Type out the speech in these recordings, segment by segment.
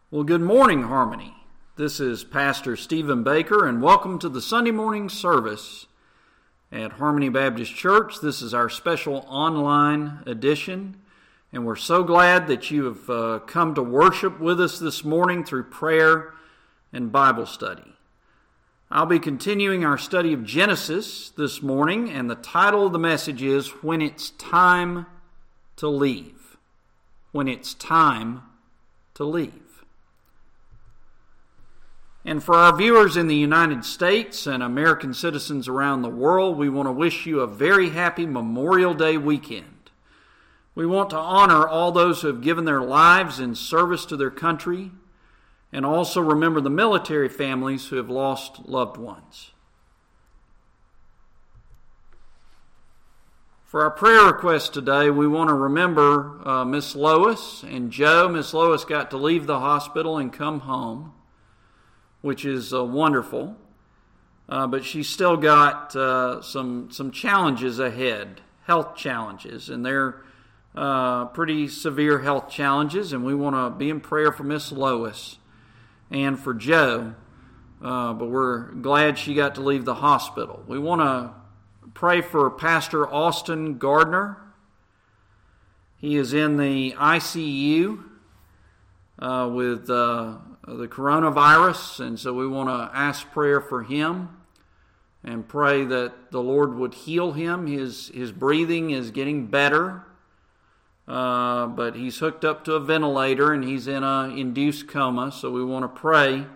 Well, good morning, Harmony. This is Pastor Stephen Baker, and welcome to the Sunday morning service at Harmony Baptist Church. This is our special online edition, and we're so glad that you have come to worship with us this morning through prayer and Bible study. I'll be continuing our study of Genesis this morning, and the title of the message is When It's Time to Leave. When It's Time to Leave. And for our viewers in the United States and American citizens around the world, we want to wish you a very happy Memorial Day weekend. We want to honor all those who have given their lives in service to their country, and also remember the military families who have lost loved ones. For our prayer request today, we want to remember Miss Lois and Joe. Miss Lois got to leave the hospital and come home, which is wonderful, but she's still got some challenges ahead, health challenges, and they're pretty severe health challenges, and we want to be in prayer for Miss Lois and for Joe, but we're glad she got to leave the hospital. We want to pray for Pastor Austin Gardner. He is in the ICU with the coronavirus, and so we want to ask prayer for him and pray that the Lord would heal him. His breathing is getting better, but he's hooked up to a ventilator and he's in an induced coma, so we want to pray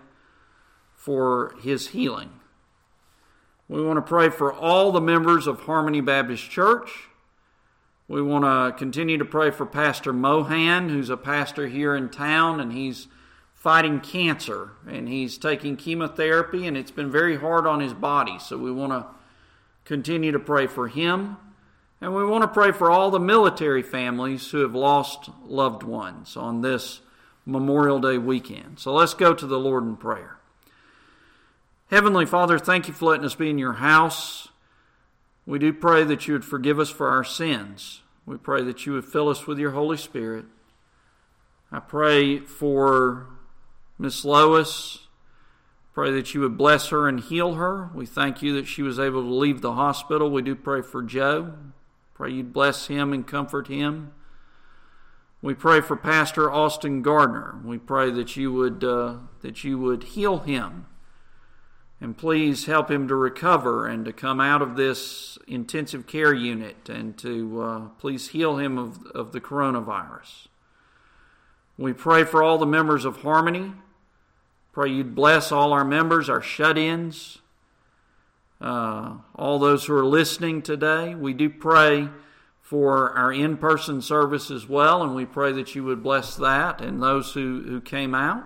for his healing. We want to pray for all the members of Harmony Baptist Church. We want to continue to pray for Pastor Mohan, who's a pastor here in town, and he's fighting cancer, and he's taking chemotherapy, and it's been very hard on his body. So we want to continue to pray for him, and we want to pray for all the military families who have lost loved ones on this Memorial Day weekend. So let's go to the Lord in prayer. Heavenly Father, thank you for letting us be in your house. We do pray that you would forgive us for our sins. We pray that you would fill us with your Holy Spirit. I pray for Miss Lois. Pray that you would bless her and heal her. We thank you that she was able to leave the hospital. We do pray for Joe. Pray you'd bless him and comfort him. We pray for Pastor Austin Gardner. We pray that you would heal him. And please help him to recover and to come out of this intensive care unit, and to please heal him of the coronavirus. We pray for all the members of Harmony. Pray you'd bless all our members, our shut-ins, all those who are listening today. We do pray for our in-person service as well, and we pray that you would bless that and those who came out.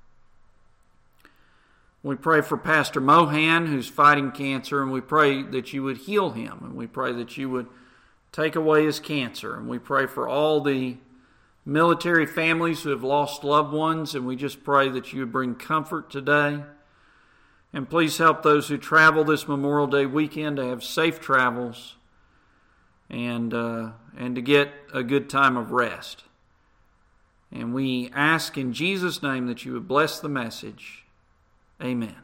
We pray for Pastor Mohan, who's fighting cancer, and we pray that you would heal him, and we pray that you would take away his cancer, and we pray for all the military families who have lost loved ones, and we just pray that you would bring comfort today. And please help those who travel this Memorial Day weekend to have safe travels and to get a good time of rest. And we ask in Jesus' name that you would bless the message. Amen.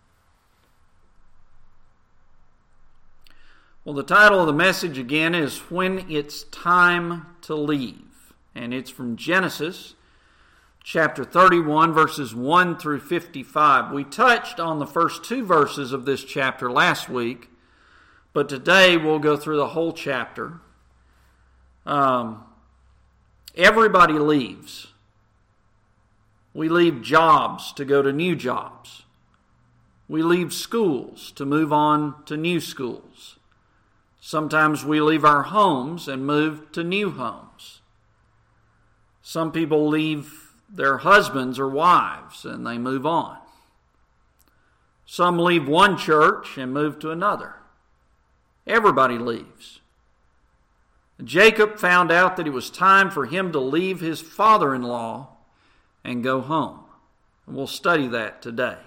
Well, the title of the message again is When It's Time to Leave. And it's from Genesis chapter 31, verses 1 through 55. We touched on the first two verses of this chapter last week, but today we'll go through the whole chapter. Everybody leaves. We leave jobs to go to new jobs. We leave schools to move on to new schools. Sometimes we leave our homes and move to new homes. Some people leave their husbands or wives and they move on. Some leave one church and move to another. Everybody leaves. Jacob found out that it was time for him to leave his father-in-law and go home. And we'll study that today.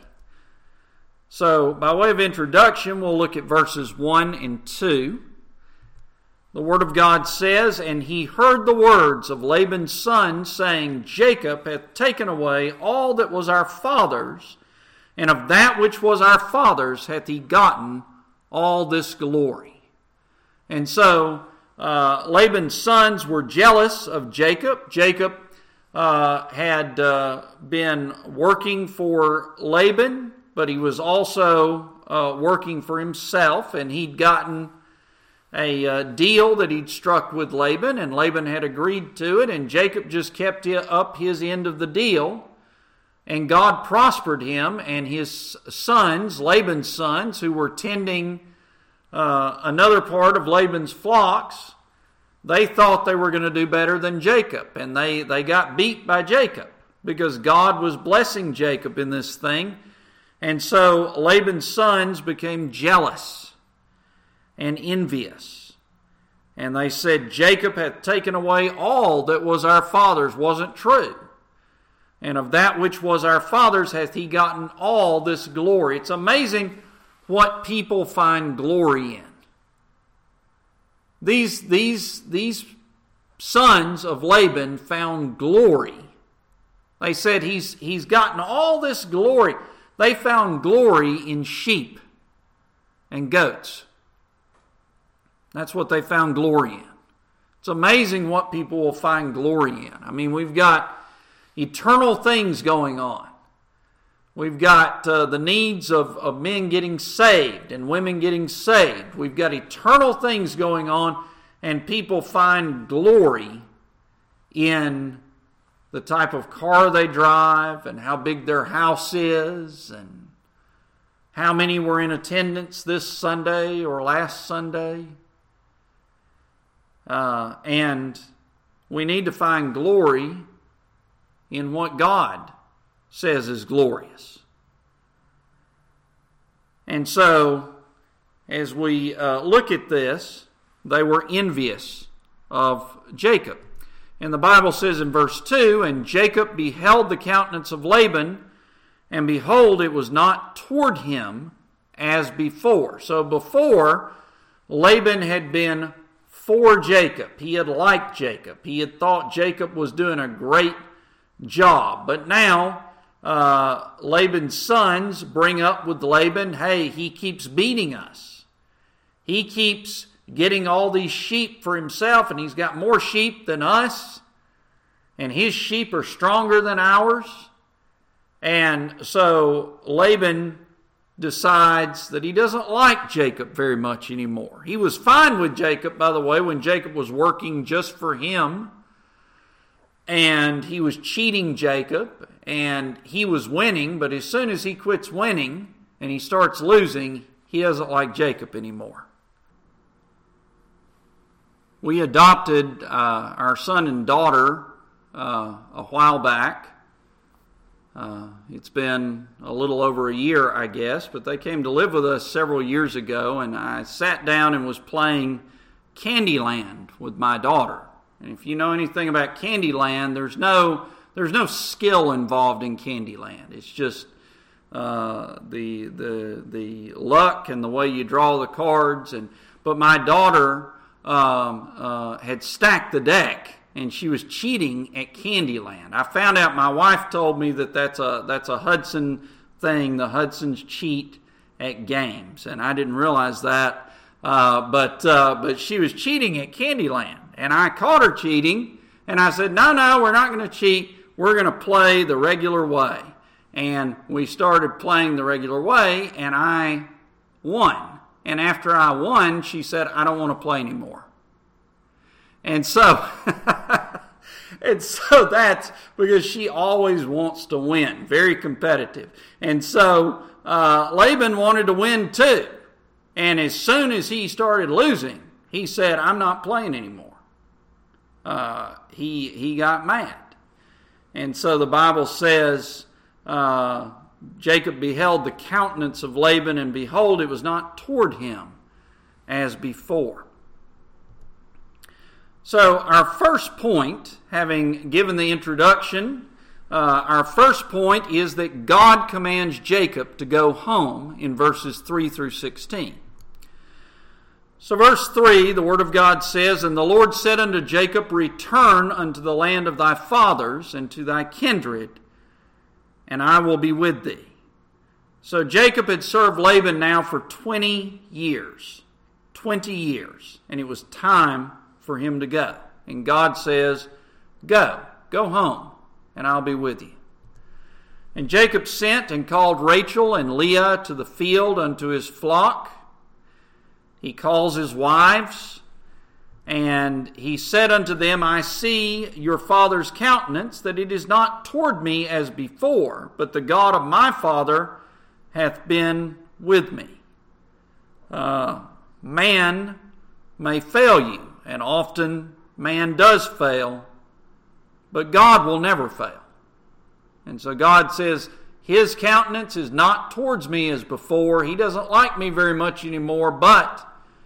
So, by way of introduction, we'll look at verses 1 and 2. The Word of God says, "And he heard the words of Laban's son, saying, Jacob hath taken away all that was our father's, and of that which was our father's hath he gotten all this glory." And so Laban's sons were jealous of Jacob. Jacob had been working for Laban, but he was also working for himself, and he'd gotten a deal that he'd struck with Laban, and Laban had agreed to it, and Jacob just kept up his end of the deal, and God prospered him and his sons, Laban's sons, who were tending another part of Laban's flocks. They thought they were going to do better than Jacob, and they got beat by Jacob because God was blessing Jacob in this thing. And so Laban's sons became jealous and envious. And they said, "Jacob hath taken away all that was our father's." Wasn't true. "And of that which was our father's hath he gotten all this glory." It's amazing what people find glory in. These sons of Laban found glory. They said he's gotten all this glory. They found glory in sheep and goats. That's what they found glory in. It's amazing what people will find glory in. I mean, we've got eternal things going on. We've got the needs of men getting saved and women getting saved. We've got eternal things going on, and people find glory in the type of car they drive and how big their house is and how many were in attendance this Sunday or last Sunday. And we need to find glory in what God says is glorious. And so, as we look at this, they were envious of Jacob. And the Bible says in verse 2, "And Jacob beheld the countenance of Laban, and behold, it was not toward him as before." So before, Laban had been for Jacob. He had liked Jacob. He had thought Jacob was doing a great job. But now, Laban's sons bring up with Laban, "Hey, he keeps beating us. He keeps getting all these sheep for himself, and he's got more sheep than us, and his sheep are stronger than ours." And so Laban decides that he doesn't like Jacob very much anymore. He was fine with Jacob, by the way, when Jacob was working just for him, and he was cheating Jacob, and he was winning, but as soon as he quits winning and he starts losing, he doesn't like Jacob anymore. We adopted our son and daughter a while back. It's been a little over a year, I guess, but they came to live with us several years ago, and I sat down and was playing Candyland with my daughter. And if you know anything about Candyland, there's no skill involved in Candyland. It's just the luck and the way you draw the cards. But my daughter had stacked the deck, and she was cheating at Candyland. I found out, my wife told me that's a Hudson thing. The Hudsons cheat at games, and I didn't realize that. But she was cheating at Candyland, and I caught her cheating, and I said, no, we're not going to cheat. We're going to play the regular way. And we started playing the regular way, and I won. And after I won, she said, I don't want to play anymore. And so, that's because she always wants to win, very competitive. And so Laban wanted to win too. And as soon as he started losing, he said, I'm not playing anymore. He got mad. And so the Bible says, Jacob beheld the countenance of Laban, and behold, it was not toward him as before. So our first point, having given the introduction, our first point is that God commands Jacob to go home in verses 3 through 16. So verse 3, the Word of God says, And the Lord said unto Jacob, Return unto the land of thy fathers and to thy kindred, and I will be with thee. So Jacob had served Laban now for 20 years. 20 years. And it was time for him to go. And God says, Go home, and I'll be with you. And Jacob sent and called Rachel and Leah to the field unto his flock. He calls his wives, and he said unto them, I see your father's countenance, that it is not toward me as before, but the God of my father hath been with me. Man may fail you, and often man does fail, but God will never fail. And so God says, his countenance is not towards me as before. He doesn't like me very much anymore, but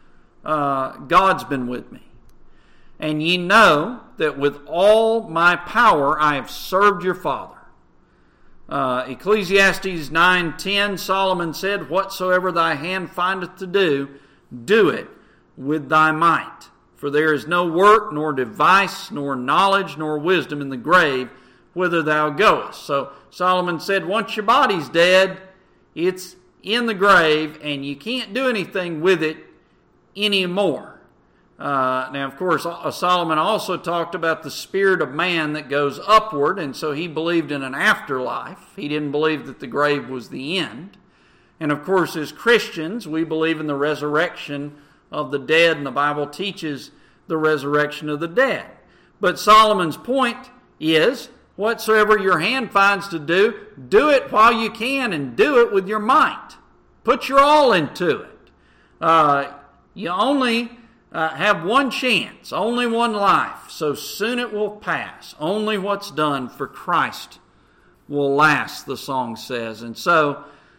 God's been with me. And ye know that with all my power I have served your father. Ecclesiastes 9:10, Solomon said, Whatsoever thy hand findeth to do, do it with thy might. For there is no work, nor device, nor knowledge, nor wisdom in the grave, whither thou goest. So Solomon said, once your body's dead, it's in the grave, and you can't do anything with it anymore. Now, of course, Solomon also talked about the spirit of man that goes upward, and so he believed in an afterlife. He didn't believe that the grave was the end. And, of course, as Christians, we believe in the resurrection of the dead, and the Bible teaches the resurrection of the dead. But Solomon's point is, whatsoever your hand finds to do, do it while you can, and do it with your might. Put your all into it. You only have one chance, only one life, so soon it will pass. Only what's done for Christ will last, the song says. And so,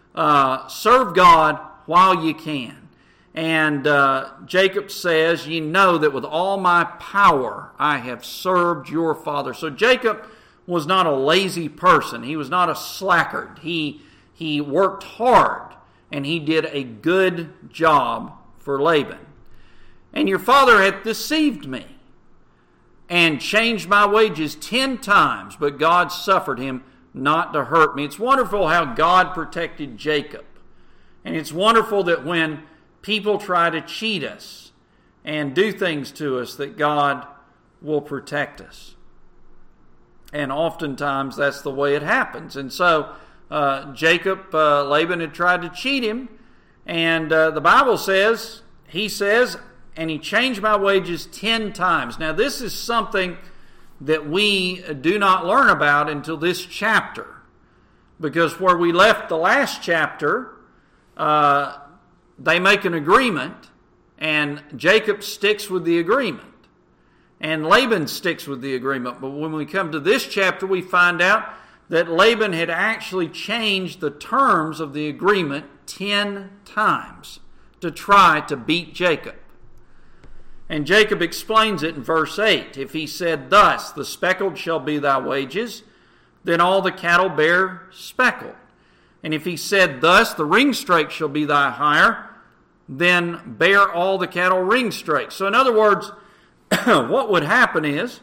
serve God while you can. And Jacob says, ye know that with all my power I have served your father. So Jacob was not a lazy person. He was not a slackard. He worked hard, and he did a good job for Laban. And your father hath deceived me and changed my wages 10 times, but God suffered him not to hurt me. It's wonderful how God protected Jacob. And it's wonderful that when people try to cheat us and do things to us, that God will protect us. And oftentimes that's the way it happens. And so Laban had tried to cheat him, and the Bible says, he says, and he changed my wages 10 times. Now this is something that we do not learn about until this chapter. Because where we left the last chapter, they make an agreement, and Jacob sticks with the agreement. And Laban sticks with the agreement. But when we come to this chapter, we find out that Laban had actually changed the terms of the agreement 10 times to try to beat Jacob. And Jacob explains it in verse 8. If he said thus, the speckled shall be thy wages, then all the cattle bear speckled. And if he said thus, the ringstrakes shall be thy hire, then bear all the cattle ringstrakes. So in other words, what would happen is,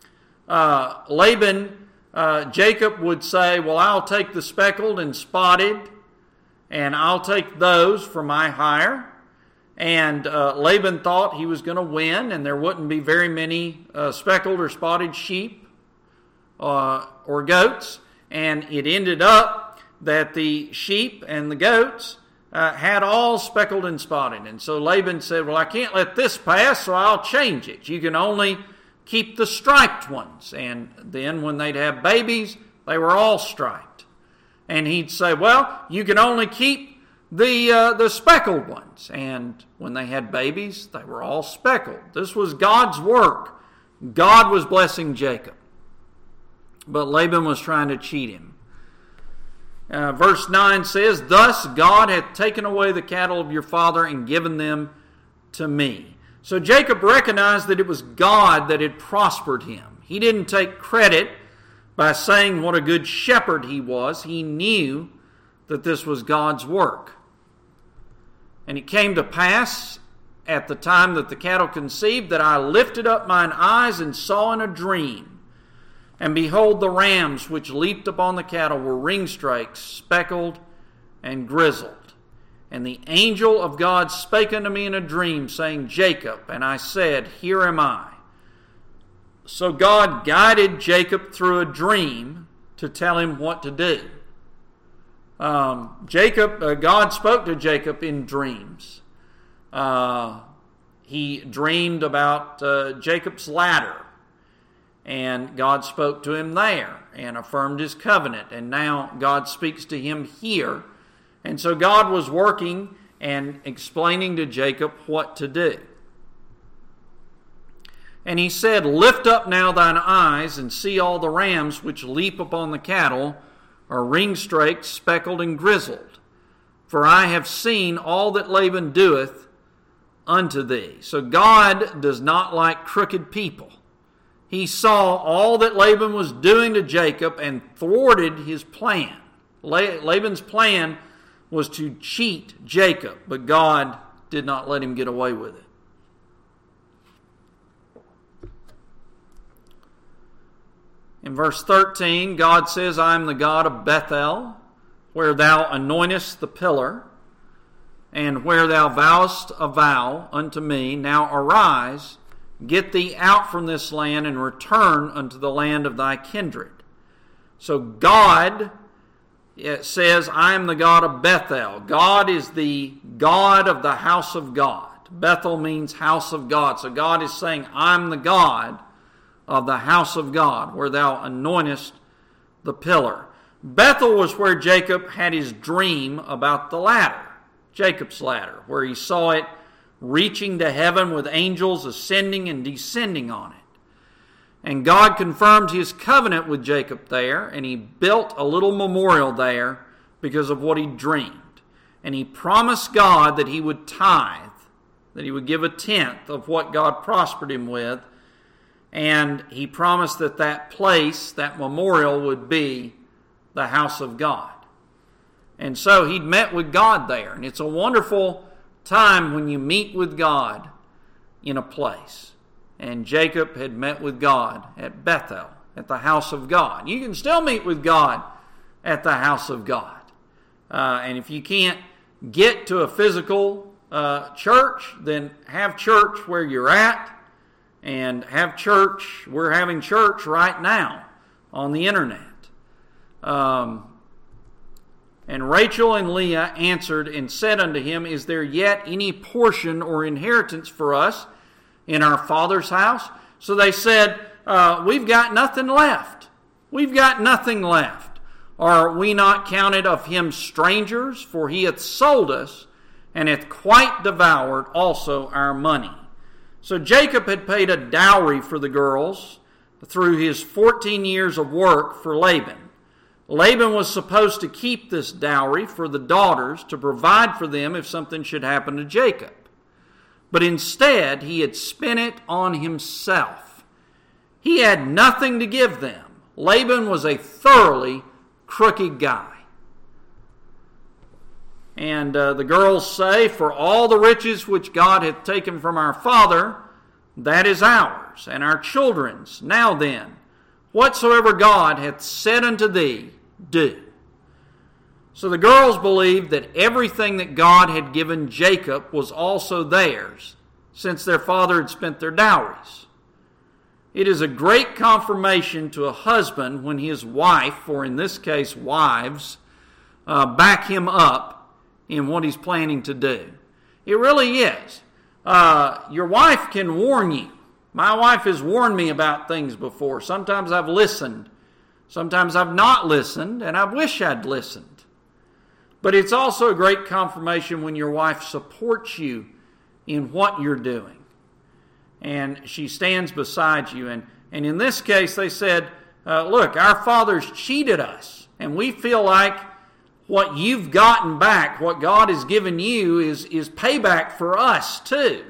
Jacob would say, well, I'll take the speckled and spotted, and I'll take those for my hire. And Laban thought he was going to win, and there wouldn't be very many speckled or spotted sheep or goats. And it ended up that the sheep and the goats had all speckled and spotted. And so Laban said, well, I can't let this pass, so I'll change it. You can only keep the striped ones. And then when they'd have babies, they were all striped. And he'd say, well, you can only keep the speckled ones. And when they had babies, they were all speckled. This was God's work. God was blessing Jacob. But Laban was trying to cheat him. Verse 9 says, thus God hath taken away the cattle of your father and given them to me. So Jacob recognized that it was God that had prospered him. He didn't take credit by saying what a good shepherd he was. He knew that this was God's work. And it came to pass at the time that the cattle conceived, that I lifted up mine eyes and saw in a dream. And behold, the rams which leaped upon the cattle were ringstraked, speckled, and grizzled. And the angel of God spake unto me in a dream, saying, Jacob. And I said, Here am I. So God guided Jacob through a dream to tell him what to do. God spoke to Jacob in dreams. He dreamed about Jacob's ladder, and God spoke to him there and affirmed his covenant. And now God speaks to him here. And so God was working and explaining to Jacob what to do. And he said, Lift up now thine eyes, and see all the rams which leap upon the cattle are ringstraked, speckled, and grizzled. For I have seen all that Laban doeth unto thee. So God does not like crooked people. He saw all that Laban was doing to Jacob and thwarted his plan. Laban's plan was to cheat Jacob, but God did not let him get away with it. In verse 13, God says, I am the God of Bethel, where thou anointest the pillar, and where thou vowest a vow unto me. Now arise, get thee out from this land, and return unto the land of thy kindred. So God, it says, I am the God of Bethel. God is the God of the house of God. Bethel means house of God. So God is saying, I'm the God of the house of God, where thou anointest the pillar. Bethel was where Jacob had his dream about the ladder, Jacob's ladder, where he saw it reaching to heaven with angels ascending and descending on it. And God confirmed his covenant with Jacob there, and he built a little memorial there because of what he dreamed. And he promised God that he would tithe, that he would give a tenth of what God prospered him with. And he promised that that place, that memorial, would be the house of God. And so he'd met with God there. And it's a wonderful time when you meet with God in a place. And Jacob had met with God at Bethel, at the house of God. You can still meet with God at the house of God. And if you can't get to a physical church, then have church where you're at. And have church. We're having church right now on the internet. And Rachel and Leah answered and said unto him, Is there yet any portion or inheritance for us in our father's house? So they said, We've got nothing left. We've got nothing left. Are we not counted of him strangers? For he hath sold us, and hath quite devoured also our money. So Jacob had paid a dowry for the girls through his 14 years of work for Laban. Laban was supposed to keep this dowry for the daughters to provide for them if something should happen to Jacob. But instead, he had spent it on himself. He had nothing to give them. Laban was a thoroughly crooked guy. And the girls say, For all the riches which God hath taken from our father, that is ours, and our children's. Now then, whatsoever God hath said unto thee, do. So the girls believed that everything that God had given Jacob was also theirs, since their father had spent their dowries. It is a great confirmation to a husband when his wife, or in this case wives, back him up in what he's planning to do. It really is. Your wife can warn you. My wife has warned me about things before. Sometimes I've listened. Sometimes I've not listened, and I wish I'd listened. But it's also a great confirmation when your wife supports you in what you're doing. And she stands beside you. And in this case, they said, look, our fathers cheated us, and we feel like what you've gotten back, what God has given you, is payback for us too.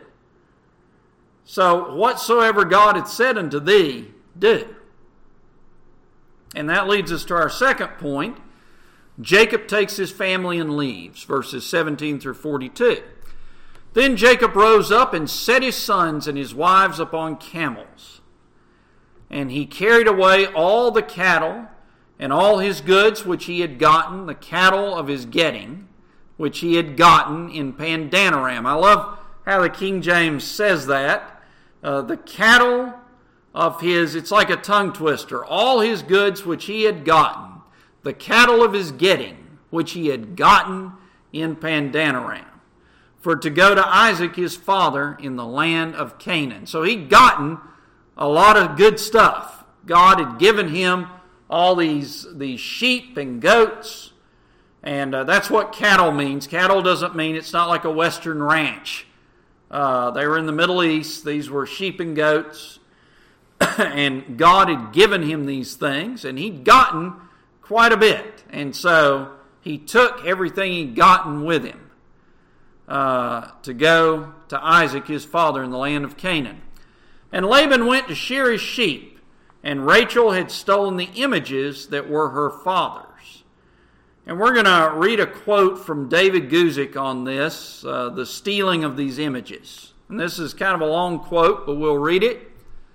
So whatsoever God hath said unto thee, do. And that leads us to our second point. Jacob takes his family and leaves, verses 17 through 42. Then Jacob rose up and set his sons and his wives upon camels. And he carried away all the cattle and all his goods which he had gotten, the cattle of his getting, which he had gotten in Pandanaram. I love how the King James says that. The cattle of his, it's like a tongue twister, all his goods which he had gotten, the cattle of his getting, which he had gotten in Pandanaram, for to go to Isaac his father in the land of Canaan. So he'd gotten a lot of good stuff. God had given him all these sheep and goats, and that's what cattle means. Cattle doesn't mean, it's not like a Western ranch. They were in the Middle East. These were sheep and goats, and God had given him these things, and he'd gotten quite a bit. And so he took everything he'd gotten with him to go to Isaac his father in the land of Canaan. And Laban went to shear his sheep, and Rachel had stolen the images that were her father's. And we're going to read a quote from David Guzik on this, the stealing of these images. And this is kind of a long quote, but we'll read it.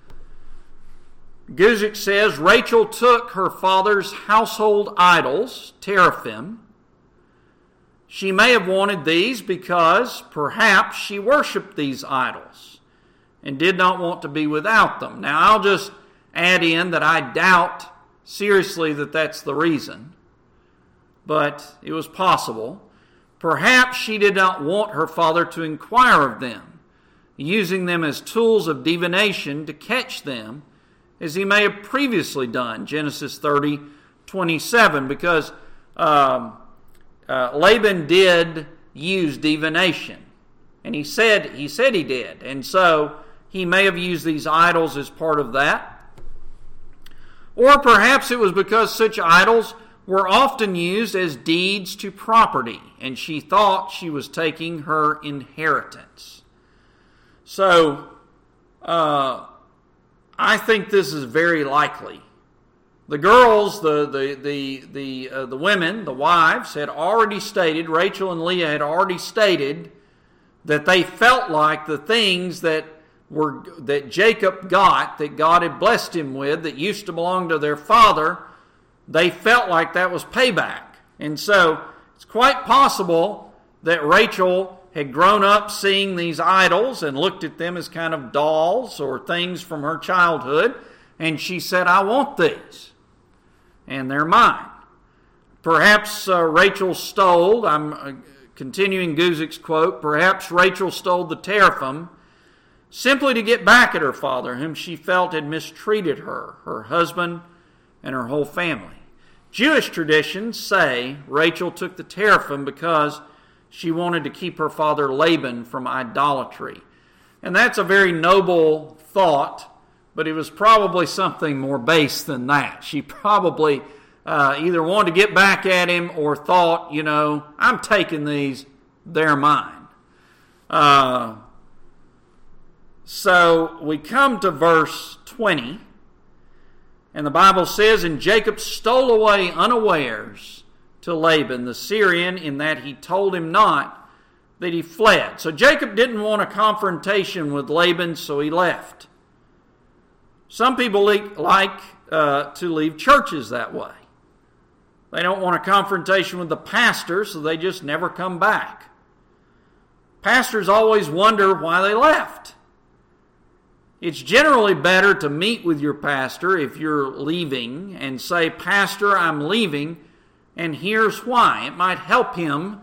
Guzik says, Rachel took her father's household idols, teraphim. She may have wanted these because perhaps she worshipped these idols and did not want to be without them. Now, I'll just add in that I doubt seriously that that's the reason, but it was possible. Perhaps she did not want her father to inquire of them, using them as tools of divination to catch them, as he may have previously done, Genesis 30:27, because Laban did use divination, and he said he did, and so he may have used these idols as part of that. Or perhaps it was because such idols were often used as deeds to property, and she thought she was taking her inheritance. So, I think this is very likely. The girls, the women, the wives, had already stated, Rachel and Leah had already stated, that they felt like the things that Jacob got, that God had blessed him with, that used to belong to their father, they felt like that was payback. And so it's quite possible that Rachel had grown up seeing these idols and looked at them as kind of dolls or things from her childhood, and she said, I want these, and they're mine. Perhaps Rachel stole, I'm continuing Guzik's quote, perhaps Rachel stole the teraphim simply to get back at her father, whom she felt had mistreated her, her husband, and her whole family. Jewish traditions say Rachel took the teraphim because she wanted to keep her father Laban from idolatry. And that's a very noble thought, but it was probably something more base than that. She probably either wanted to get back at him or thought, I'm taking these, they're mine. So we come to verse 20, and the Bible says, And Jacob stole away unawares to Laban the Syrian, in that he told him not, that he fled. So Jacob didn't want a confrontation with Laban, so he left. Some people like to leave churches that way. They don't want a confrontation with the pastor, so they just never come back. Pastors always wonder why they left. It's generally better to meet with your pastor if you're leaving and say, Pastor, I'm leaving, and here's why. It might help him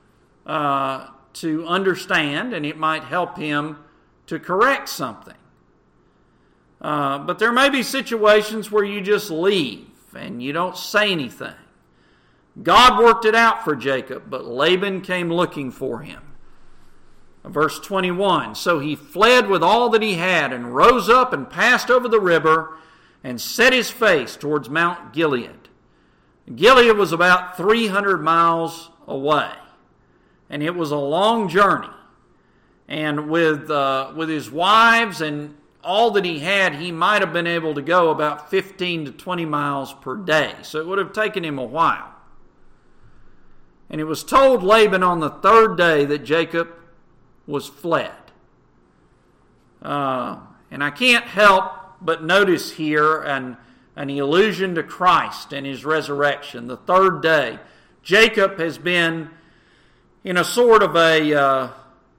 to understand, and it might help him to correct something. But there may be situations where you just leave and you don't say anything. God worked it out for Jacob, but Laban came looking for him. Verse 21, So he fled with all that he had, and rose up and passed over the river, and set his face towards Mount Gilead. Gilead was about 300 miles away, and it was a long journey. And with his wives and all that he had, he might have been able to go about 15 to 20 miles per day. So it would have taken him a while. And it was told Laban on the third day that Jacob was fled. And I can't help but notice here an allusion to Christ and his resurrection. The third day, Jacob has been in a sort of a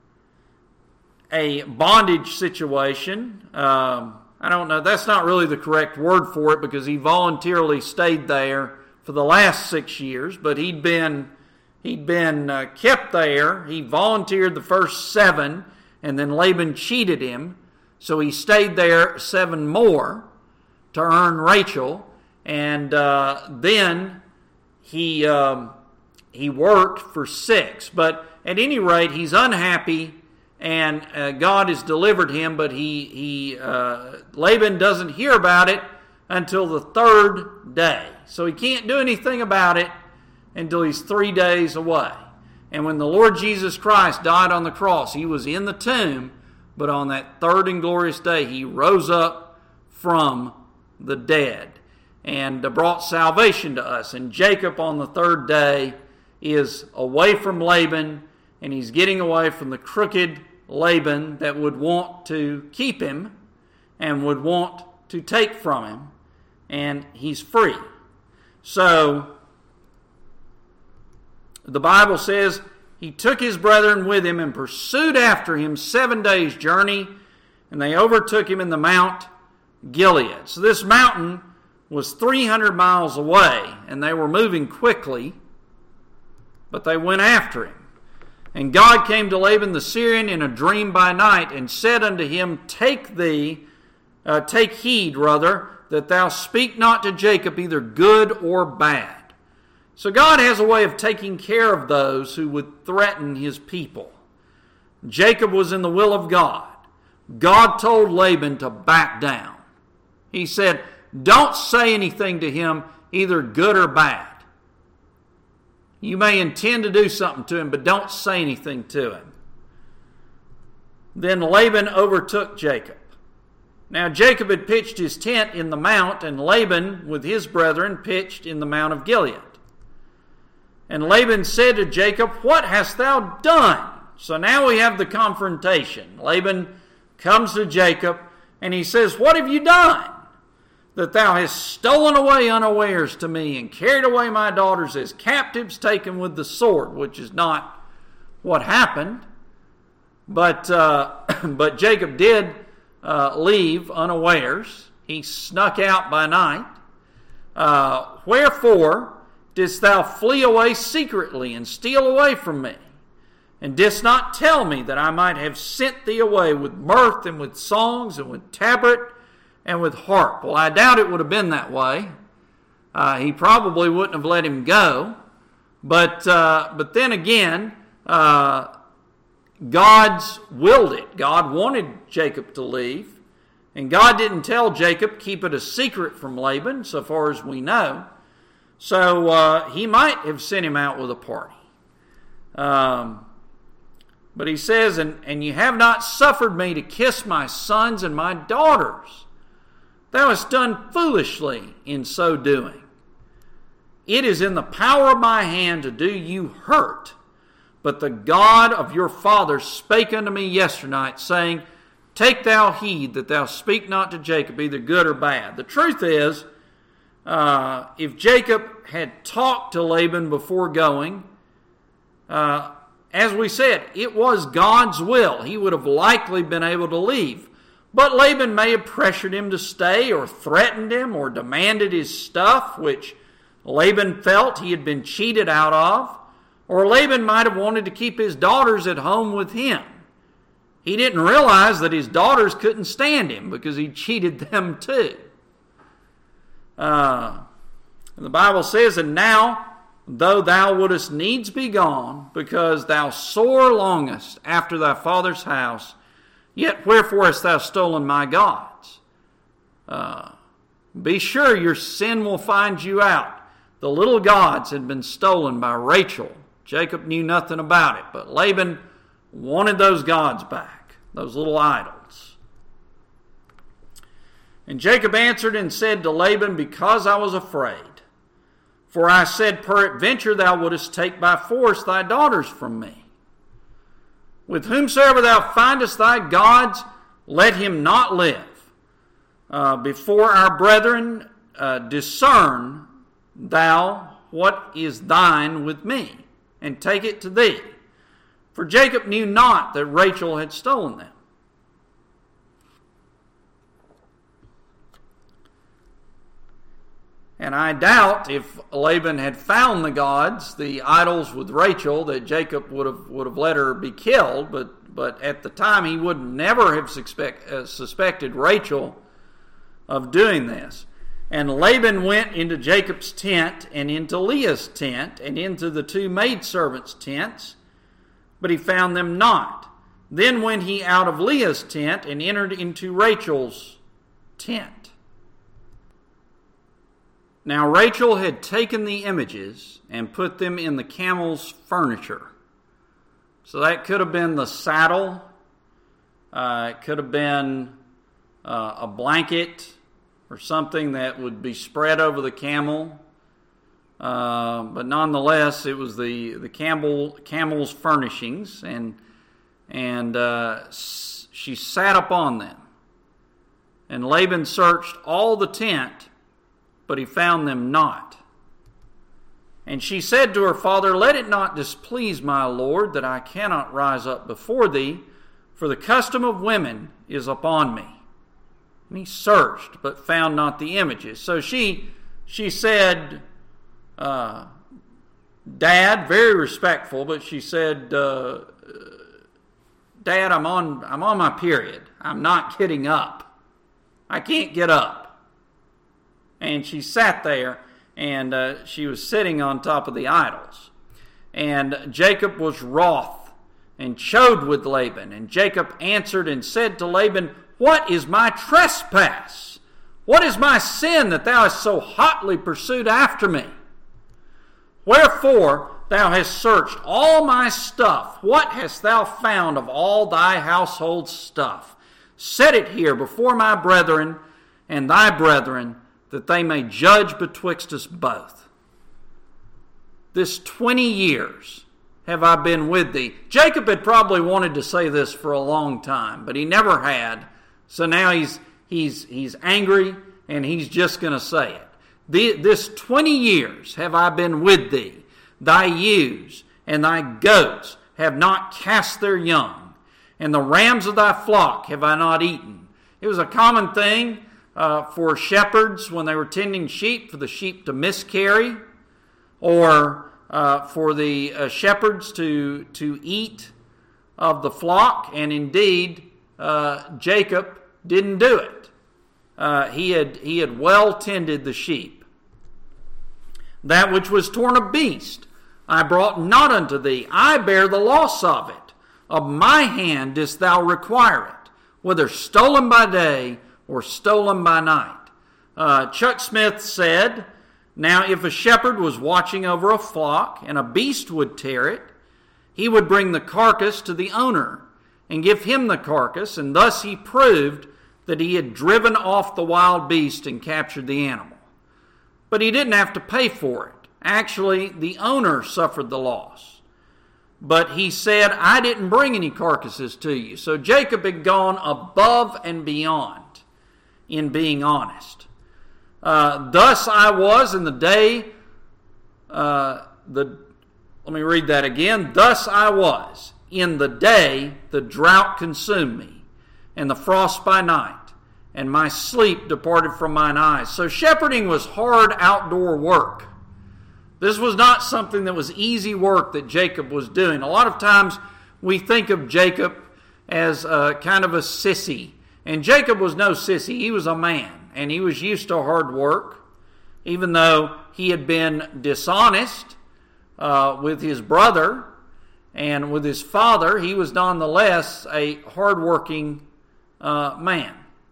bondage situation. I don't know, that's not really the correct word for it, because he voluntarily stayed there for the last 6 years, but he'd been kept there. He volunteered the first 7, and then Laban cheated him, so he stayed there 7 more to earn Rachel, and then he worked for 6. But at any rate, he's unhappy, and God has delivered him, but Laban doesn't hear about it until the 3rd day. So he can't do anything about it until he's 3 days away. And when the Lord Jesus Christ died on the cross, he was in the tomb, but on that 3rd and glorious day, he rose up from the dead and brought salvation to us. And Jacob on the 3rd day is away from Laban, and he's getting away from the crooked Laban that would want to keep him and would want to take from him, and he's free. So the Bible says he took his brethren with him and pursued after him 7 days' journey, and they overtook him in the Mount Gilead. So this mountain was 300 miles away, and they were moving quickly, but they went after him. And God came to Laban the Syrian in a dream by night, and said unto him, Take heed, that thou speak not to Jacob either good or bad. So God has a way of taking care of those who would threaten his people. Jacob was in the will of God. God told Laban to back down. He said, don't say anything to him, either good or bad. You may intend to do something to him, but don't say anything to him. Then Laban overtook Jacob. Now Jacob had pitched his tent in the mount, and Laban with his brethren pitched in the Mount of Gilead. And Laban said to Jacob, What hast thou done? So now we have the confrontation. Laban comes to Jacob, and he says, What have you done? That thou hast stolen away unawares to me, and carried away my daughters as captives taken with the sword, which is not what happened. But Jacob did leave unawares. He snuck out by night. Wherefore didst thou flee away secretly, and steal away from me? And didst not tell me that I might have sent thee away with mirth, and with songs, and with tabret, and with harp? Well, I doubt it would have been that way. He probably wouldn't have let him go. But then again, God's willed it. God wanted Jacob to leave. And God didn't tell Jacob, keep it a secret from Laban, so far as we know. So he might have sent him out with a party. But he says, and you have not suffered me to kiss my sons and my daughters. Thou hast done foolishly in so doing. It is in the power of my hand to do you hurt. But the God of your fathers spake unto me yesternight, saying, Take thou heed that thou speak not to Jacob either good or bad. The truth is, if Jacob had talked to Laban before going, as we said, it was God's will. He would have likely been able to leave. But Laban may have pressured him to stay, or threatened him, or demanded his stuff, which Laban felt he had been cheated out of. Or Laban might have wanted to keep his daughters at home with him. He didn't realize that his daughters couldn't stand him because he cheated them too. The Bible says, And now, though thou wouldest needs be gone, because thou sore longest after thy father's house, yet wherefore hast thou stolen my gods? Be sure your sin will find you out. The little gods had been stolen by Rachel. Jacob knew nothing about it, but Laban wanted those gods back, those little idols. And Jacob answered and said to Laban, Because I was afraid. For I said, Peradventure thou wouldest take by force thy daughters from me. With whomsoever thou findest thy gods, let him not live. Before our brethren, discern thou what is thine with me, and take it to thee. For Jacob knew not that Rachel had stolen them. And I doubt if Laban had found the gods, the idols with Rachel, that Jacob would have let her be killed. But at the time, he would never have suspected Rachel of doing this. And Laban went into Jacob's tent and into Leah's tent and into the two maidservants' tents, but he found them not. Then went he out of Leah's tent and entered into Rachel's tent. Now Rachel had taken the images and put them in the camel's furniture. So that could have been the saddle. It could have been a blanket or something that would be spread over the camel. But nonetheless, it was the camel's furnishings, and she sat upon them. And Laban searched all the tent, but he found them not. And she said to her father, Let it not displease my lord that I cannot rise up before thee, for the custom of women is upon me. And he searched, but found not the images. So she said, Dad, very respectful, but she said, Dad, I'm on my period. I'm not getting up. I can't get up. And she sat there, and she was sitting on top of the idols. And Jacob was wroth and chode with Laban. And Jacob answered and said to Laban, What is my trespass? What is my sin that thou hast so hotly pursued after me? Wherefore thou hast searched all my stuff. What hast thou found of all thy household stuff? Set it here before my brethren and thy brethren, that they may judge betwixt us both. This 20 years have I been with thee. Jacob had probably wanted to say this for a long time, but he never had. So now he's angry, and he's just going to say it. This 20 years have I been with thee. Thy ewes and thy goats have not cast their young, and the rams of thy flock have I not eaten. It was a common thing for shepherds when they were tending sheep, for the sheep to miscarry, or for the shepherds to eat of the flock. And indeed, Jacob didn't do it. He had well tended the sheep. That which was torn of beast, I brought not unto thee. I bear the loss of it. Of my hand didst thou require it, whether stolen by day or stolen by night. Chuck Smith said, Now if a shepherd was watching over a flock and a beast would tear it, he would bring the carcass to the owner and give him the carcass, and thus he proved that he had driven off the wild beast and captured the animal. But he didn't have to pay for it. Actually, the owner suffered the loss. But he said, I didn't bring any carcasses to you. So Jacob had gone above and beyond in being honest. Thus I was in the day, let me read that again. Thus I was in the day the drought consumed me, and the frost by night, and my sleep departed from mine eyes. So shepherding was hard outdoor work. This was not something that was easy work that Jacob was doing. A lot of times we think of Jacob as kind of a sissy. And Jacob was no sissy. He was a man, and he was used to hard work. Even though he had been dishonest with his brother and with his father, he was nonetheless a hardworking man.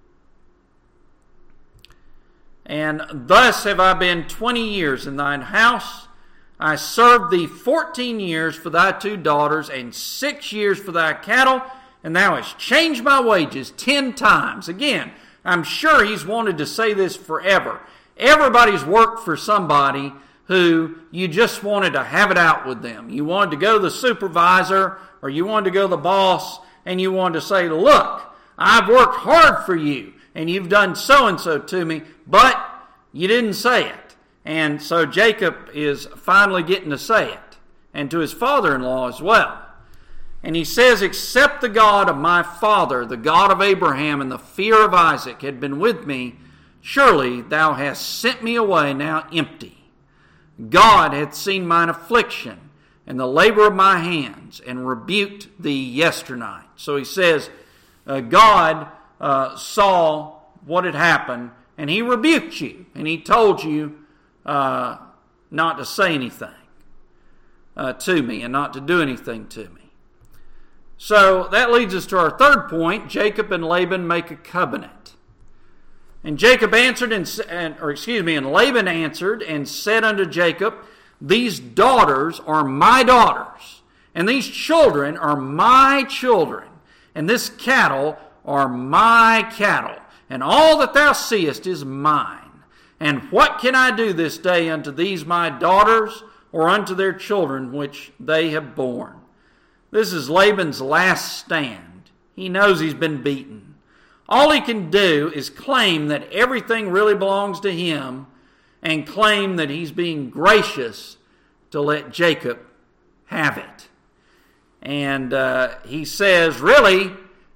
And thus have I been 20 years in thine house. I served thee 14 years for thy 2 daughters, and 6 years for thy cattle, and thou hast changed my wages 10 times. Again, I'm sure he's wanted to say this forever. Everybody's worked for somebody who you just wanted to have it out with them. You wanted to go to the supervisor or you wanted to go to the boss and you wanted to say, look, I've worked hard for you and you've done so-and-so to me, but you didn't say it. And so Jacob is finally getting to say it, and to his father-in-law as well. And he says, except the God of my father, the God of Abraham, and the fear of Isaac had been with me, surely thou hast sent me away now empty. God hath seen mine affliction and the labor of my hands, and rebuked thee yesternight. So he says, God saw what had happened, and he rebuked you, and he told you not to say anything to me, and not to do anything to me. So that leads us to our third point. Jacob and Laban make a covenant. And Jacob answered, and Laban answered and said unto Jacob, these daughters are my daughters, and these children are my children, and this cattle are my cattle, and all that thou seest is mine. And what can I do this day unto these my daughters, or unto their children which they have borne? This is Laban's last stand. He knows he's been beaten. All he can do is claim that everything really belongs to him, and claim that he's being gracious to let Jacob have it. And he says, really,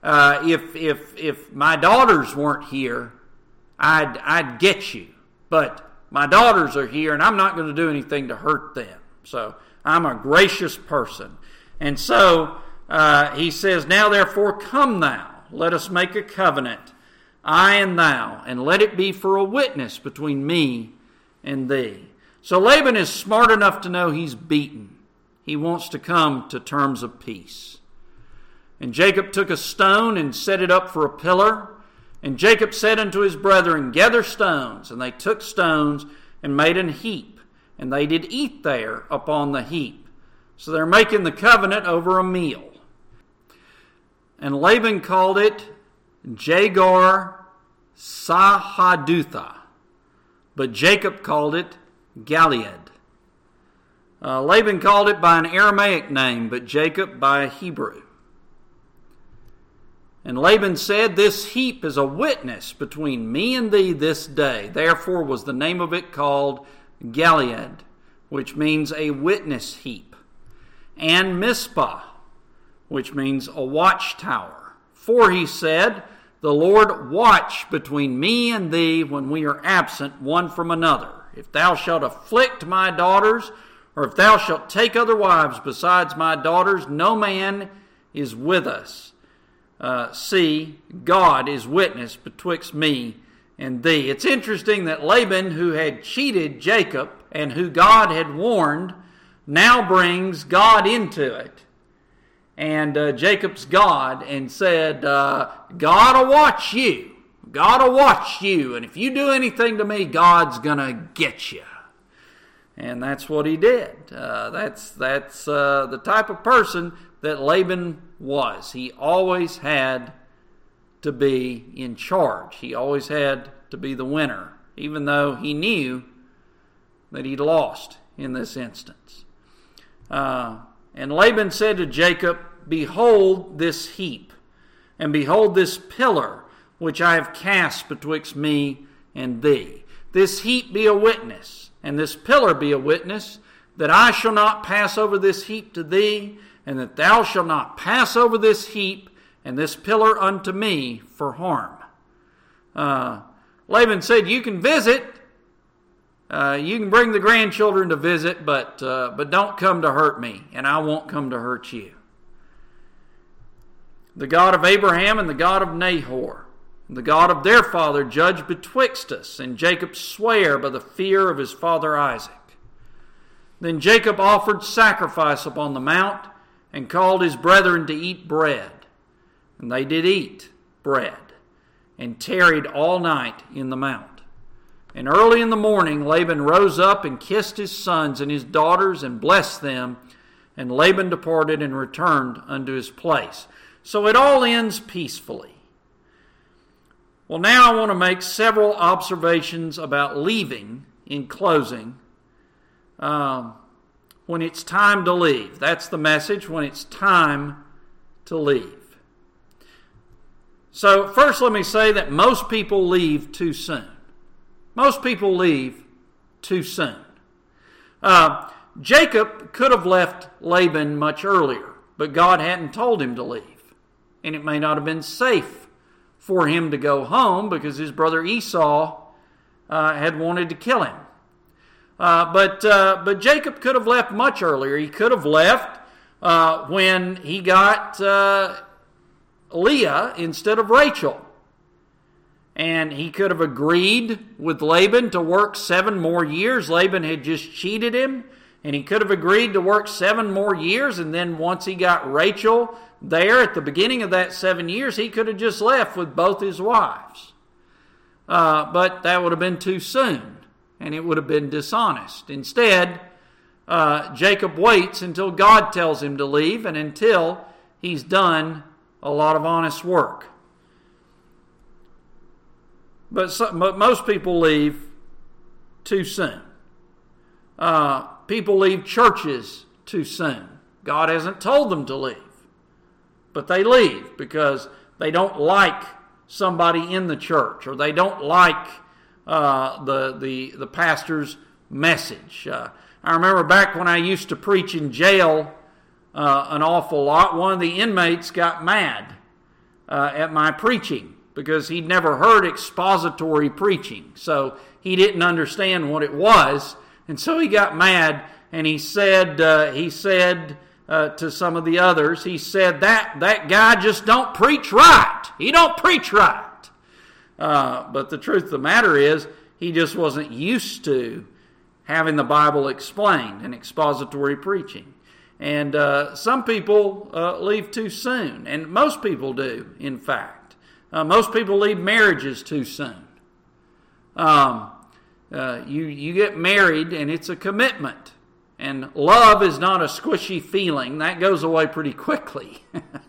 if my daughters weren't here, I'd get you. But my daughters are here, and I'm not going to do anything to hurt them. So I'm a gracious person. And so he says, now therefore come thou, let us make a covenant, I and thou, and let it be for a witness between me and thee. So Laban is smart enough to know he's beaten. He wants to come to terms of peace. And Jacob took a stone and set it up for a pillar. And Jacob said unto his brethren, gather stones. And they took stones and made an heap. And they did eat there upon the heap. So they're making the covenant over a meal. And Laban called it Jegar Sahadutha, but Jacob called it Gilead. Laban called it by an Aramaic name, but Jacob by a Hebrew. And Laban said, this heap is a witness between me and thee this day. Therefore was the name of it called Gilead, which means a witness heap. And Mizpah, which means a watchtower. For he said, the Lord watch between me and thee when we are absent one from another. If thou shalt afflict my daughters, or if thou shalt take other wives besides my daughters, no man is with us. See, God is witness betwixt me and thee. It's interesting that Laban, who had cheated Jacob and who God had warned, now brings God into it. And Jacob's God, and said, God will watch you. God will watch you. And if you do anything to me, God's going to get you. And that's what he did. That's the type of person that Laban was. He always had to be in charge. He always had to be the winner, even though he knew that he'd lost in this instance. And Laban said to Jacob, behold this heap, and behold this pillar, which I have cast betwixt me and thee. This heap be a witness, and this pillar be a witness, that I shall not pass over this heap to thee, and that thou shalt not pass over this heap and this pillar unto me for harm. Laban said, you can visit, you can bring the grandchildren to visit, but don't come to hurt me, and I won't come to hurt you. The God of Abraham and the God of Nahor, and the God of their father, judge betwixt us. And Jacob sware by the fear of his father Isaac. Then Jacob offered sacrifice upon the mount, and called his brethren to eat bread. And they did eat bread, and tarried all night in the mount. And early in the morning Laban rose up and kissed his sons and his daughters, and blessed them. And Laban departed and returned unto his place. So it all ends peacefully. Well, now I want to make several observations about leaving in closing when it's time to leave. That's the message, when it's time to leave. So first let me say that most people leave too soon. Most people leave too soon. Jacob could have left Laban much earlier, but God hadn't told him to leave. And it may not have been safe for him to go home because his brother Esau had wanted to kill him. But Jacob could have left much earlier. He could have left when he got Leah instead of Rachel. And he could have agreed with Laban to work 7 more years. Laban had just cheated him. And he could have agreed to work 7 more years. And then once he got Rachel there at the beginning of that 7 years, he could have just left with both his wives. But that would have been too soon. And it would have been dishonest. Instead, Jacob waits until God tells him to leave and until he's done a lot of honest work. But most people leave too soon. People leave churches too soon. God hasn't told them to leave. But they leave because they don't like somebody in the church, or they don't like the pastor's message. I remember back when I used to preach in jail an awful lot, one of the inmates got mad at my preaching because he'd never heard expository preaching. So he didn't understand what it was, and so he got mad, and he said to some of the others, he said, that guy just don't preach right. He don't preach right. But the truth of the matter is, he just wasn't used to having the Bible explained and expository preaching. And some people leave too soon, and most people do, in fact. Most people leave marriages too soon. You get married, and it's a commitment. And love is not a squishy feeling. That goes away pretty quickly.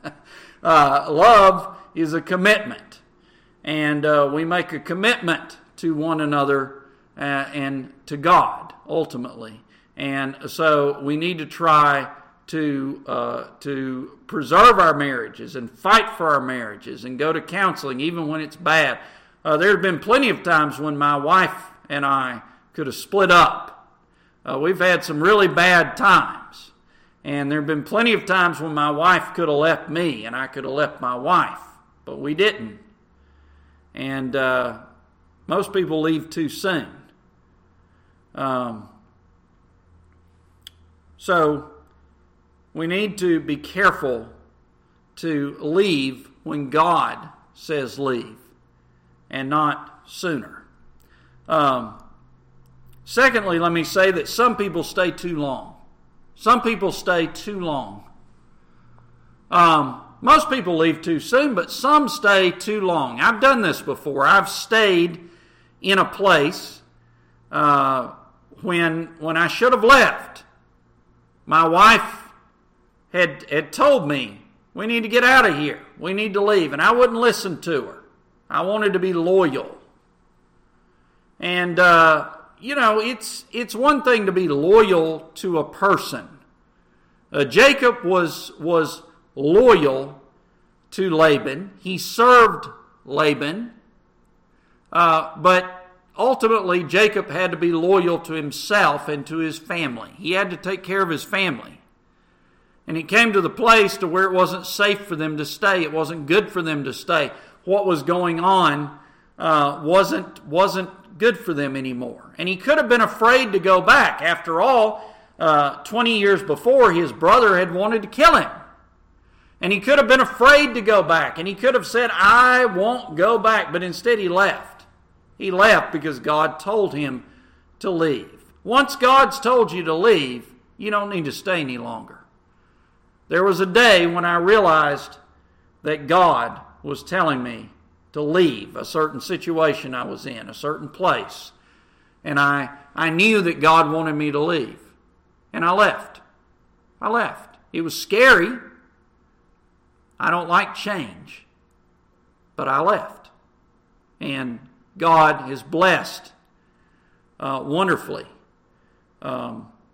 Love is a commitment. And we make a commitment to one another and to God, ultimately. And so we need to try to preserve our marriages and fight for our marriages and go to counseling even when it's bad. There have been plenty of times when my wife and I could have split up. We've had some really bad times. And there have been plenty of times when my wife could have left me and I could have left my wife. But we didn't. And most people leave too soon. So we need to be careful to leave when God says leave and not sooner. Secondly, let me say that some people stay too long. Some people stay too long. Most people leave too soon, but some stay too long. I've done this before. I've stayed in a place when I should have left. My wife had told me, we need to get out of here. We need to leave. And I wouldn't listen to her. I wanted to be loyal. And, it's one thing to be loyal to a person. Jacob was loyal to Laban. He served Laban. But ultimately, Jacob had to be loyal to himself and to his family. He had to take care of his family. And it came to the place to where it wasn't safe for them to stay. It wasn't good for them to stay. What was going on wasn't good for them anymore. And he could have been afraid to go back. After all, 20 years before, his brother had wanted to kill him. And he could have been afraid to go back. And he could have said, I won't go back. But instead he left. He left because God told him to leave. Once God's told you to leave, you don't need to stay any longer. There was a day when I realized that God was telling me to leave a certain situation I was in, a certain place. And I knew that God wanted me to leave. And I left. It was scary. I don't like change. But I left. And God has blessed wonderfully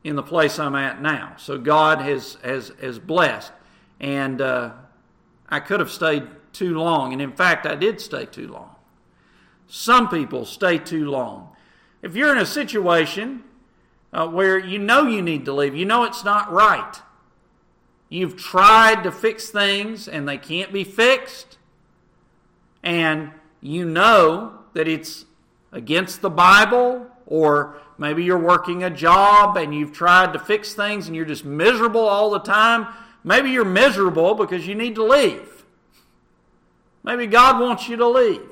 in the place I'm at now. So God has blessed. And I could have stayed too long. And in fact, I did stay too long. Some people stay too long. If you're in a situation where you know you need to leave, you know it's not right, you've tried to fix things and they can't be fixed, and you know that it's against the Bible, or maybe you're working a job and you've tried to fix things and you're just miserable all the time. Maybe you're miserable because you need to leave. Maybe God wants you to leave.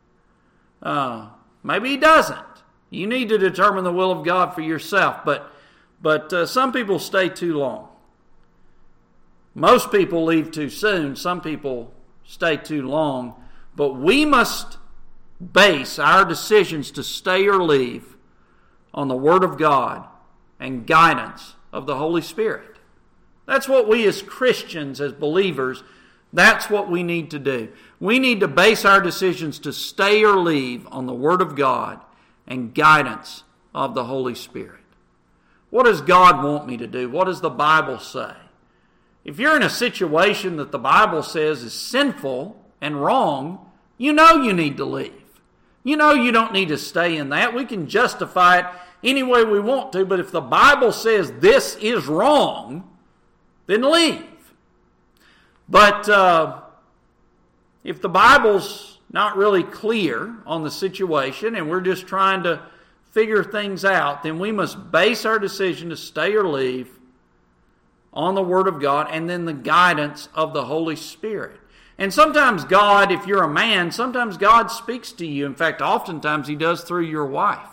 Maybe He doesn't. You need to determine the will of God for yourself. But some people stay too long. Most people leave too soon. Some people stay too long. But we must base our decisions to stay or leave on the Word of God and guidance of the Holy Spirit. That's what we as Christians, as believers, that's what we need to do. We need to base our decisions to stay or leave on the Word of God and guidance of the Holy Spirit. What does God want me to do? What does the Bible say? If you're in a situation that the Bible says is sinful and wrong, you know you need to leave. You know you don't need to stay in that. We can justify it any way we want to, but if the Bible says this is wrong, then leave. But if the Bible's not really clear on the situation and we're just trying to figure things out, then we must base our decision to stay or leave on the Word of God and then the guidance of the Holy Spirit. And sometimes God, if you're a man, sometimes God speaks to you. In fact, oftentimes He does through your wife.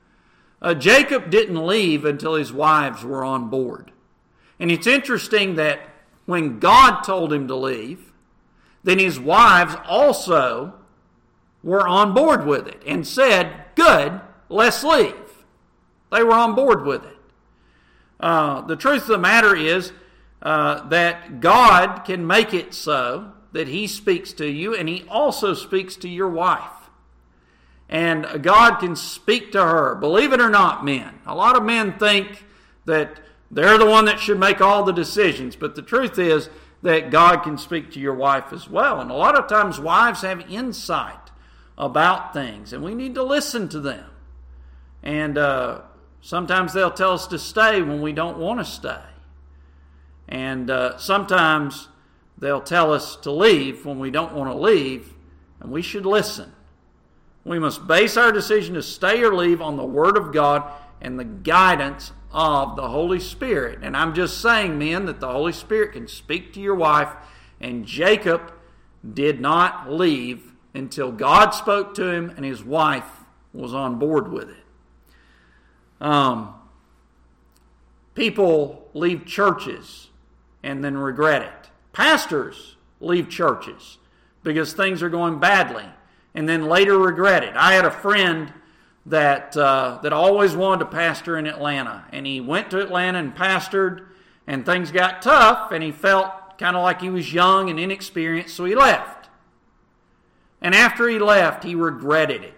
Jacob didn't leave until his wives were on board. And it's interesting that when God told him to leave, then his wives also were on board with it and said, good, let's leave. They were on board with it. The truth of the matter is that God can make it so that He speaks to you, and He also speaks to your wife. And God can speak to her. Believe it or not, men. A lot of men think that they're the one that should make all the decisions, but the truth is that God can speak to your wife as well. And a lot of times wives have insight about things, and we need to listen to them. And sometimes they'll tell us to stay when we don't want to stay. And sometimes they'll tell us to leave when we don't want to leave, and we should listen. We must base our decision to stay or leave on the Word of God and the guidance of the Holy Spirit. And I'm just saying, men, that the Holy Spirit can speak to your wife, and Jacob did not leave until God spoke to him and his wife was on board with it. People leave churches and then regret it. Pastors leave churches because things are going badly and then later regret it. I had a friend that always wanted to pastor in Atlanta, and he went to Atlanta and pastored, and things got tough, and he felt kind of like he was young and inexperienced, so he left. And after he left, he regretted it.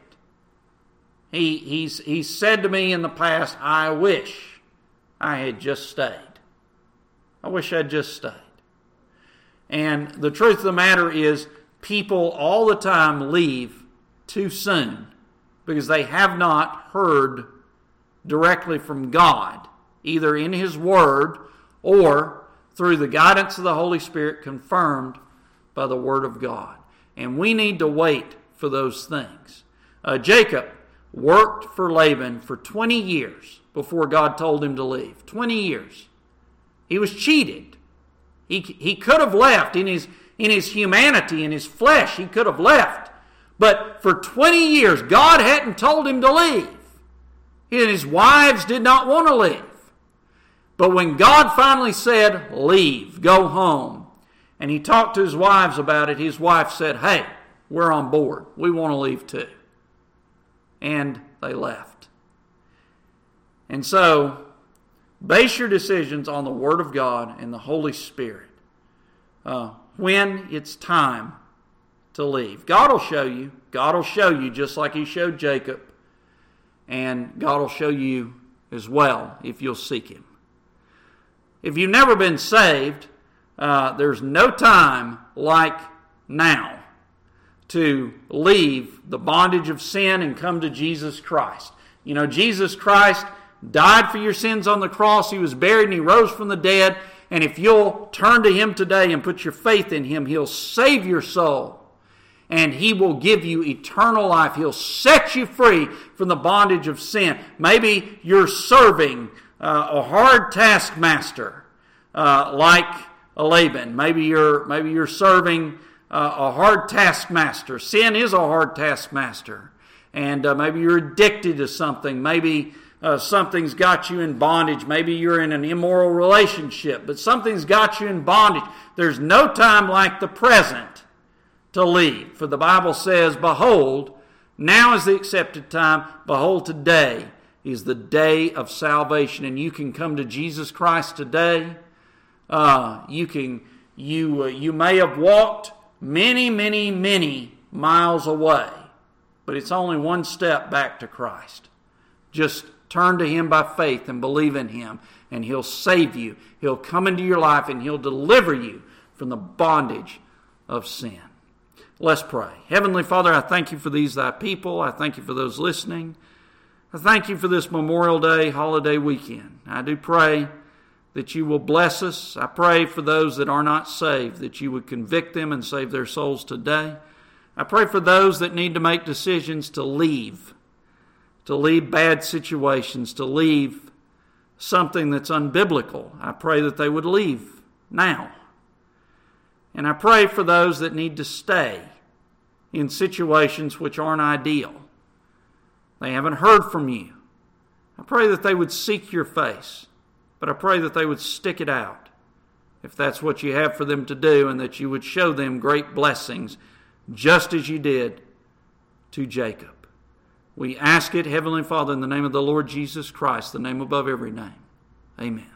He said to me in the past, I wish I had just stayed. I wish I'd just stayed. And the truth of the matter is, people all the time leave too soon because they have not heard directly from God, either in His Word or through the guidance of the Holy Spirit confirmed by the Word of God. And we need to wait for those things. Jacob worked for Laban for 20 years before God told him to leave. 20 years. He was cheated. He could have left in his humanity, in his flesh. He could have left. But for 20 years, God hadn't told him to leave. He and his wives did not want to leave. But when God finally said, leave, go home, and he talked to his wives about it, his wife said, hey, we're on board. We want to leave too. And they left. And so, base your decisions on the Word of God and the Holy Spirit when it's time to leave. God will show you. God will show you just like He showed Jacob. And God will show you as well if you'll seek Him. If you've never been saved, there's no time like now to leave the bondage of sin and come to Jesus Christ. You know, Jesus Christ died for your sins on the cross. He was buried and He rose from the dead. And if you'll turn to Him today and put your faith in Him, He'll save your soul. And He will give you eternal life. He'll set you free from the bondage of sin. Maybe you're serving a hard taskmaster like Laban. Maybe you're serving a hard taskmaster. Sin is a hard taskmaster. And maybe you're addicted to something. Maybe something's got you in bondage. Maybe you're in an immoral relationship. But something's got you in bondage. There's no time like the present to leave. For the Bible says, behold, now is the accepted time. Behold, today is the day of salvation. And you can come to Jesus Christ today. You may have walked many, many, many miles away, but it's only one step back to Christ. Just turn to Him by faith and believe in Him, and He'll save you. He'll come into your life, and He'll deliver you from the bondage of sin. Let's pray. Heavenly Father, I thank You for these Thy people. I thank You for those listening. I thank You for this Memorial Day holiday weekend. I do pray that You will bless us. I pray for those that are not saved, that You would convict them and save their souls today. I pray for those that need to make decisions to leave bad situations, to leave something that's unbiblical. I pray that they would leave now. And I pray for those that need to stay in situations which aren't ideal. They haven't heard from You. I pray that they would seek Your face. But I pray that they would stick it out if that's what You have for them to do, and that You would show them great blessings just as You did to Jacob. We ask it, Heavenly Father, in the name of the Lord Jesus Christ, the name above every name. Amen.